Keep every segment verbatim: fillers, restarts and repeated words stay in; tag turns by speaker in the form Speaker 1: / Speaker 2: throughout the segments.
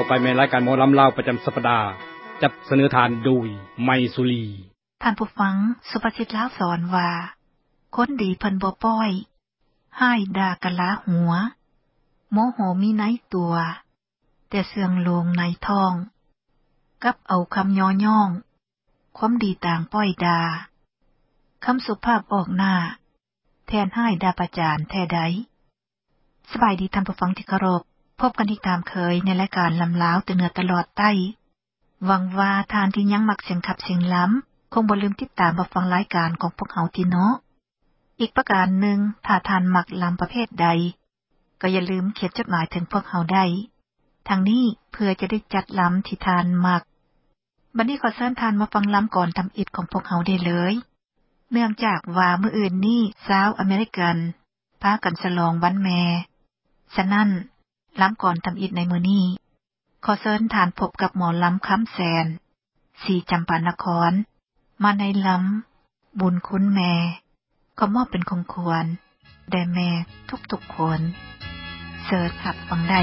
Speaker 1: ไปในรายการหมอลำลาวประจำสัปดาห์จัดเสนอทานโดยไมสุรี
Speaker 2: ท่านผู้ฟังสุภาษิตลาวสอนว่าคนดีเพิ่นบ่ป้อยให้ด่ากะลาหัวโมโหมีในตัวแต่เสื่องโลงในท้องกับเอาคำย่อย่องความดีต่างป้อยดาคำสุภาพออกหน้าแทนให้ดาประจานแท้ใดสบายดีท่านผู้ฟังที่เคารพพบกันอีกตามเคยในรายการลำล้าวแต่เหนือตลอดใต้หวังว่าทานที่ยังมักเสียงขับเสียงล้ำคงบ่ลืมติดตามรับฟังรายการของพวกเฮาที่เนาะอีกประการหนึ่งถ้าทานมักลำประเภทใดก็อย่าลืมเขียนจดหมายถึงพวกเฮาได้ทางนี้เพื่อจะได้จัดลำที่ทานมักบัดนี้ขอเชิญทานมาฟังลำก่อนทำอิฐของพวกเฮาได้เลยเนื่องจากว่ามื้ออื่นนี้ชาวอเมริกันพากันฉลองวันแม่ฉะนั้นลำก่อนทำอิฐในมื้อนี้ขอเชิญทานพบกับหมอลำค้ำแสนสีจำปานครมาในลำบุญคุณแม่ก็มอบเป็นคงควรแด่แม่ทุกๆคนเชิญรับฟังได้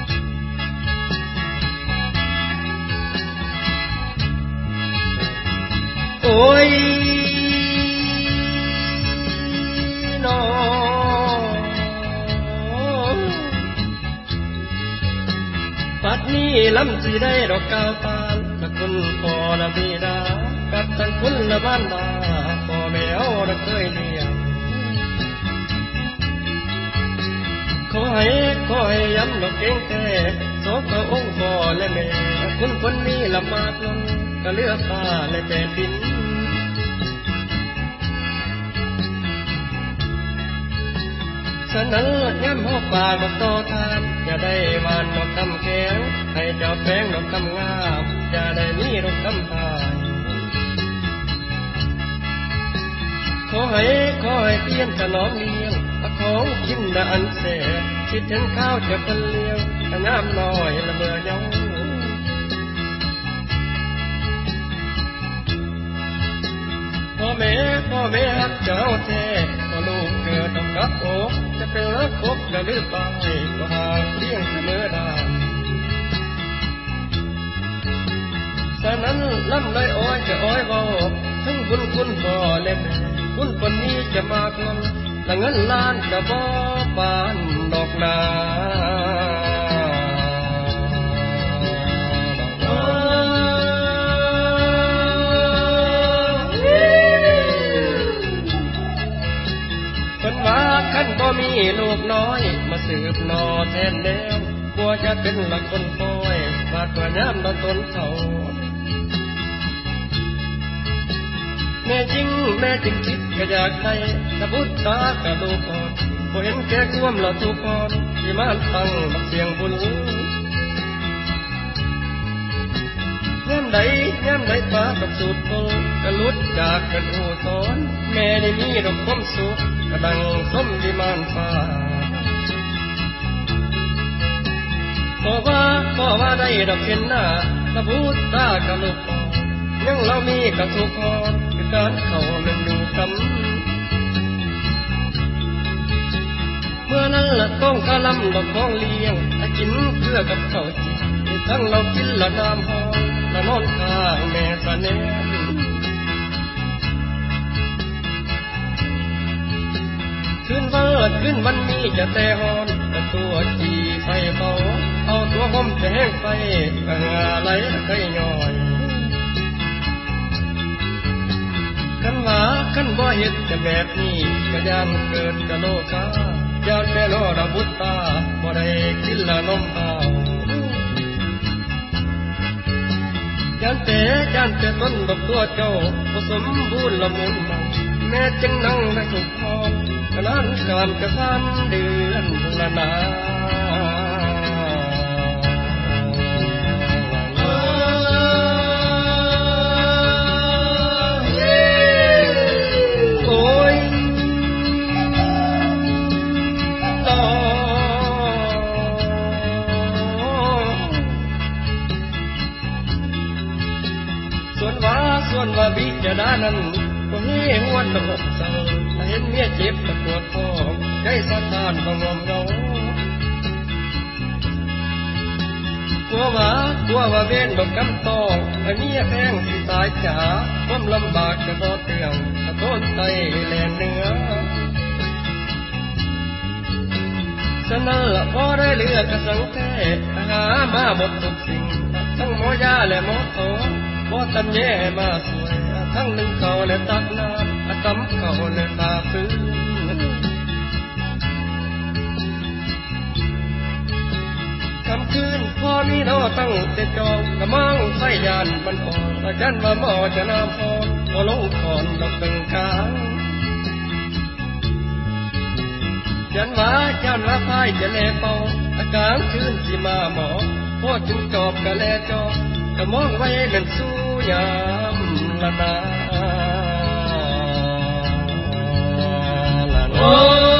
Speaker 3: โอ้ยน้อปัดนี้ลำสิได้ดอกกาวตาลละคุณพ่อละบิดากับทั้งคุณละบ้านบาพ่อแม่เอาละเคยเลี้ยงขอให้ขอให้ย้ำดอกเก่งแท้สองพระองค์พ่อและแม่คุณคนนี้ละมากลงก็เลือกฟ้าและแผ่นดินฉะนั้นย้ำหอบปากดอกต่อทานอย่าได้หวานดอกคำแข็งให้เจ้าแป้งดอกคำงามอย่าได้มีดอกคำพายขอให้ขอให้เตี้ยนถนอมเลี้ยงของกินละอันแสบคิดถึงข้าวจะเป็นเลี้ยงน้ำน้อยละเมื่อเยาว์พ่อแม่พ่อแม่ฮักเจ้าแท้พอลูกเกิดต้องกับอกจะเป็นรักคบจะลืมไปก็หาเลี้ยงเสมอได้ฉะนั้นลำเลยอ้อยจะอ้อยเบาทั้งบุญคุณพ่อและแม่บุญคนนี้จะมากล้นละเงินล้านจะบ่ปานดอกนาเพิ่นว่าคันบ่มีลูกน้อยมาสืบนอแทนแล้วบ่จะเป็นละคนป่อยบาดตัวยามละตนเฒ่าแม่จริงแม่จริงคิดก็อยากได้ตะบุตรตากะลูกอ่อนบ่เห็นแก่ความละทุกข์อ่อนที่มาตั้งบักเสียงบุญยามใดยามใดฟ้ากับสุดโตกะลุดจากกันอู่สอนแม่ได้มีดอกความสุขกะดังสมวิมานฟ้าขอว่าขอว่าได้ดอกเห็นหน้าตะบุตรตากะลูกอ่อนยังเรามีกะทุกข์อ่อนการเข้ามันอยู่กำเมื่อนั้นละต้องกะลำดอกของเลี้ยงถ้ากินเพื่อกับข้าวจีทั้งเรากินละน้ำหอมละนอนข้างแม่สะแนคืนวันละคืนวันนี้จะแต่หอนแต่ตัวจีไฟเบาเอาตัวห่มจะแห้งไฟกะงาไหลไข่ย่อยคันว่าคันบ่เฮ็ดจะแบบนี้ก็ย่านเกิดกะโลกาย่านแม่นอระบุตตาบ่ได้กินละนมเปล่าย่านแต่ย่านแต่ต้นดอกตัวเจ้าบ่สมบูรณ์ละมุนแม่จึงนั่งได้ทุกพรขนานการกระพันเดือนละนาส่วนว่าบิดานั้นก็เห็นวันละหกเศร้าเห็นเมียเจ็บตะปวดท้องใจสะท้านบ่งอมเงากลัวว่ากลัวว่าเว้นดอกกำตองไอ้เมียแพงสิตายจ๋าความลำบากก็บ่เตียงตะโทษไตแลนเหนือฉะนั้นละพอได้เลือกกระสังแท้หามาหมดทุกสิ่งทั้งหมอยาและหมอโตบ่ทันแย่มาสวยทั้งนึ่งเขาและตักน้ำตำเขาและตาฟื้นคำคืนพอมีน้อตั้งแต่จองกะมังไฟยานมันอ่อนอาจารย์ว่าหมอจะน้ำพอพอลงคอนดอกตึงกลางยันว่ายันว่าพายจะแลเป่าอาการคืนสิมาหมอพอจึงจอบกะแลจอบกะมองไว้เป็นสู้ยามละนาละนา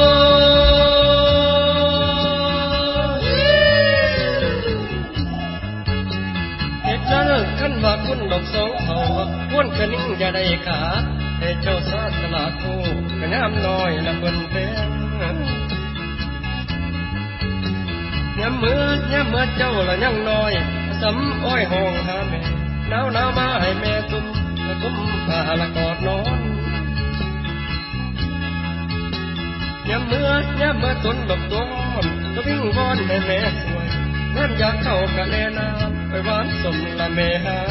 Speaker 3: เหตุนั้นขันว่าคุณดอกสองเขาควรกะนิ่งอย่าได้ขาให้เจ้าซาตลาดคู่กะงามน้อยละเพิ่นแพงยามมื้อยามมื้อเจ้าละยังน้อยสำอ้อยห้องหาแม่หนาวหนาวมาให้แม่ตุ้มตุ้มผ้าละกอดนอนยามมื้อยามมื้อตนดอกตัวหอมก็วิ่งวอนให้แม่สวยน้ำอยากเข้ากะแลน้ำไปหวานสมละแม่หา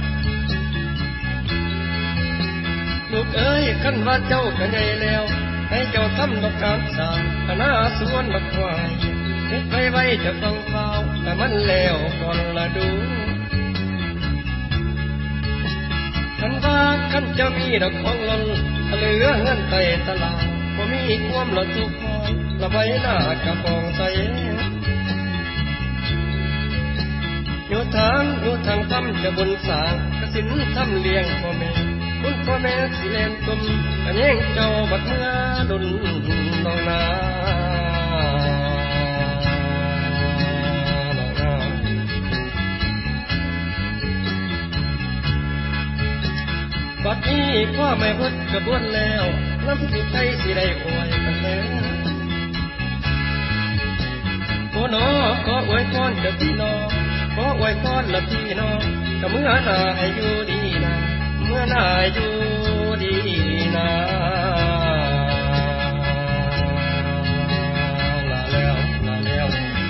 Speaker 3: ลูกเอ้ยคันว่าเจ้าก็ใหญ่แล้วให้เจ้าทำดอกการสร้างคณะสวนดอกควายเฮ็ดไว้ไว้จะฟังเฝ้าแต่มันแล้วก่อนละดูคันว่าคันจะมีดอกของหล่นเหลือเงินใต้ตลาดบ่มีความละทุกข์พอละไว้หน้ากระปองใสอยู่ทางอยู่ทางทำจะบนสร้างกสินทำเลี้ยงพ่อแม่คุณพ่อแม่สิเล่นตุ่มกะแยงเจ้าบัดเมื่อดนน้องนาบัดนี้พ่อแม่พุทธกระบวนแล้วน้ำสิไทยสิได้อวยกันแล้วโอ้น้อขออวยพรเจ้าพี่น้องขออวยพรละพี่น้องกะเมื่อหน้าให้อยู่ดีนะเมื่อหน้าอยู่ดีนะลาแล้วลาแล้ว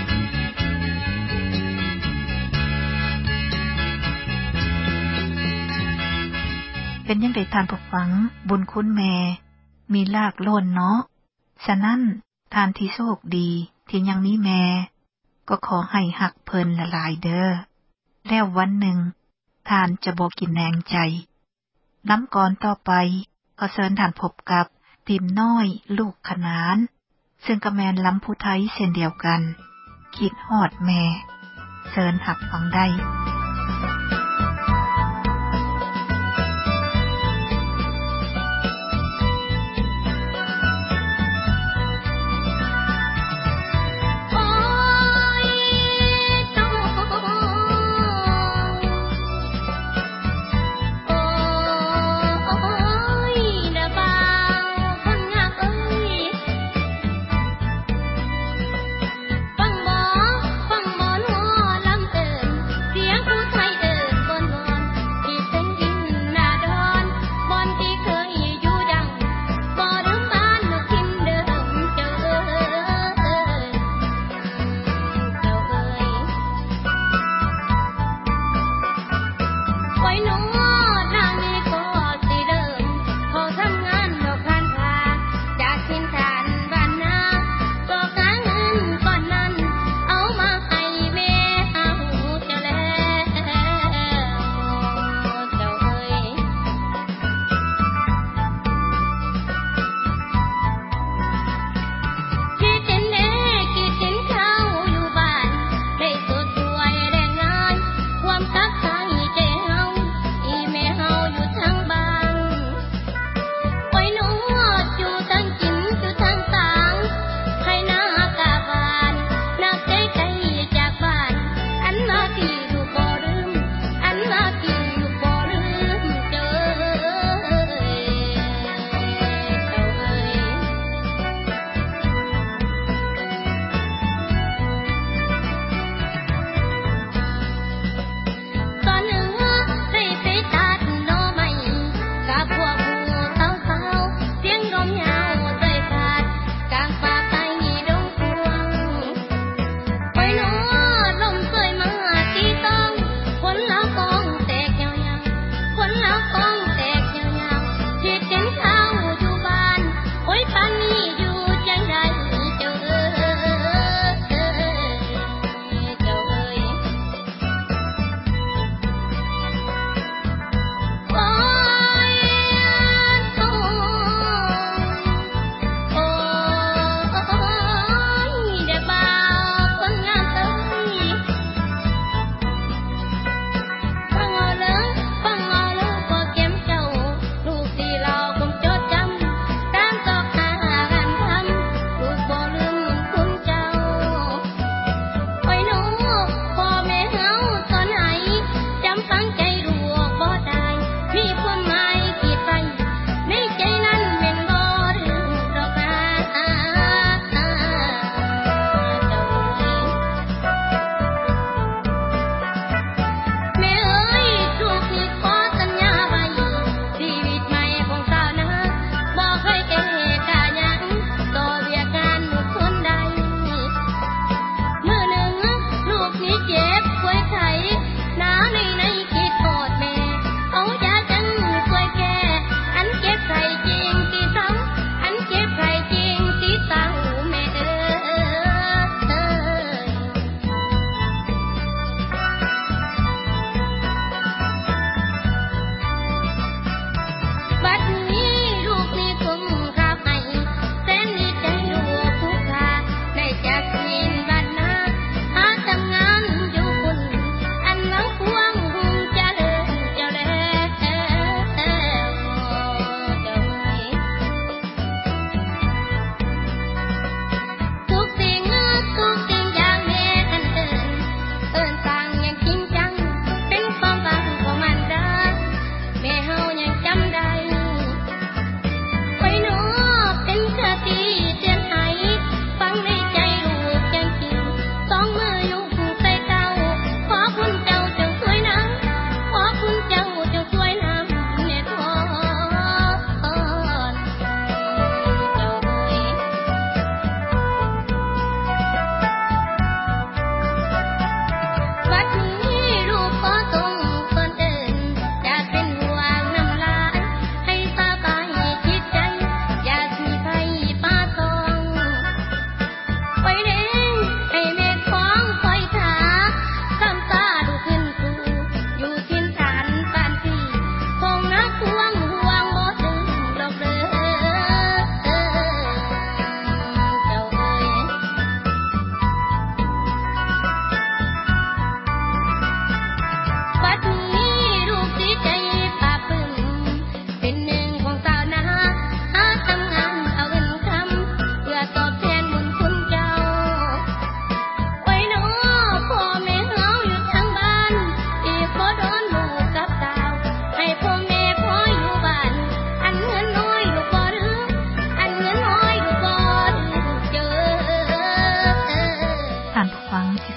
Speaker 2: เป็นยังไงทานผู้ฟังบุญคุณแม่มีลากล้นเนาะฉะนั้นทานที่โชคดีที่ยังมีแม่ก็ขอให้หักเพิ่นละลายเด้อแล้ววันหนึ่งทานจะบ่กินแนงใจน้ำก่อนต่อไปก็เชิญท่านพบกับพิมพ์น้อยลูกขนานซึ่งกระแมนล้ำผู้ไทยเช่นเดียวกันคิดฮอดแม่เชิญหักฟังได้
Speaker 4: ฟังหมอฟังหมอนัวลำเอิญเสียงผู้ไทยเอิญ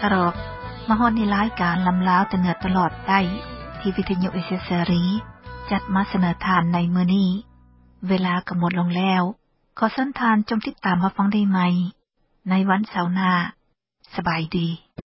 Speaker 2: สรอกมาฮอดในรายการลำลาวแต่เหนือตลอดได้ที่วิทยุเอเชียเสรีจัดมาเสนอทานในมื้อนี้เวลาก็หมดลงแล้วขอเชิญทานจงติดตามมาฟังได้ใหม่ในวันเสาร์หน้าสบายดี